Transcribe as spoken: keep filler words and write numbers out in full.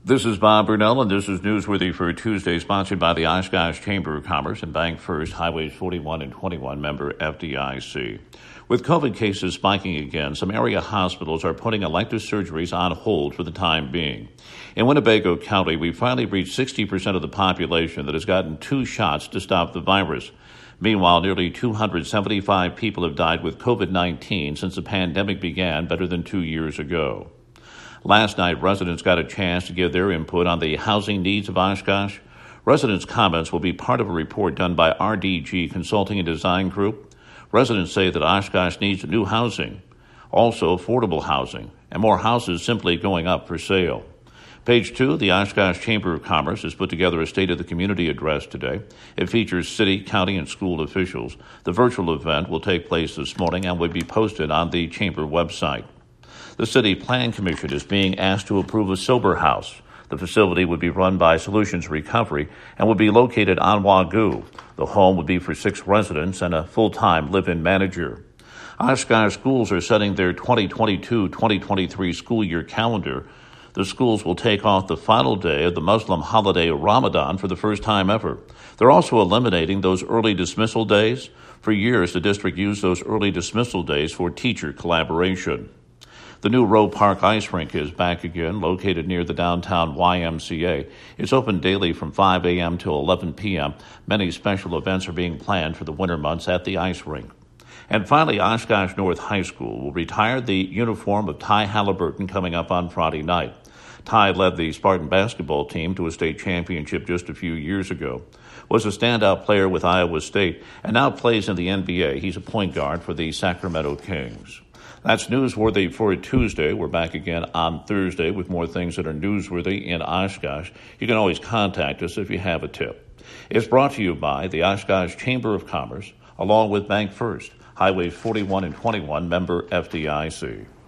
This is Bob Burnell, and this is Newsworthy for Tuesday, sponsored by the Oshkosh Chamber of Commerce and Bank First, Highways forty-one and twenty-one, member F D I C. With COVID cases spiking again, some area hospitals are putting elective surgeries on hold for the time being. In Winnebago County, we finally reached sixty percent of the population that has gotten two shots to stop the virus. Meanwhile, nearly two hundred seventy-five people have died with COVID nineteen since the pandemic began better than two years ago. Last night, residents got a chance to give their input on the housing needs of Oshkosh. Residents' comments will be part of a report done by R D G Consulting and Design Group. Residents say that Oshkosh needs new housing, also affordable housing, and more houses simply going up for sale. Page two, the Oshkosh Chamber of Commerce has put together a State of the Community address today. It features city, county, and school officials. The virtual event will take place this morning and will be posted on the Chamber website. The City Plan Commission is being asked to approve a sober house. The facility would be run by Solutions Recovery and would be located on Wagoo. The home would be for six residents and a full-time live-in manager. Oshkosh schools are setting their twenty twenty-two twenty twenty-three school year calendar. The schools will take off the final day of the Muslim holiday Ramadan for the first time ever. They're also eliminating those early dismissal days. For years, the district used those early dismissal days for teacher collaboration. The new Roe Park Ice Rink is back again, located near the downtown Y M C A. It's open daily from five a.m. till eleven p.m. Many special events are being planned for the winter months at the ice rink. And finally, Oshkosh North High School will retire the uniform of Ty Halliburton coming up on Friday night. Ty led the Spartan basketball team to a state championship just a few years ago, was a standout player with Iowa State, and now plays in the N B A. He's a point guard for the Sacramento Kings. That's Newsworthy for Tuesday. We're back again on Thursday with more things that are newsworthy in Oshkosh. You can always contact us if you have a tip. It's brought to you by the Oshkosh Chamber of Commerce, along with Bank First, Highways forty-one and twenty-one, member F D I C.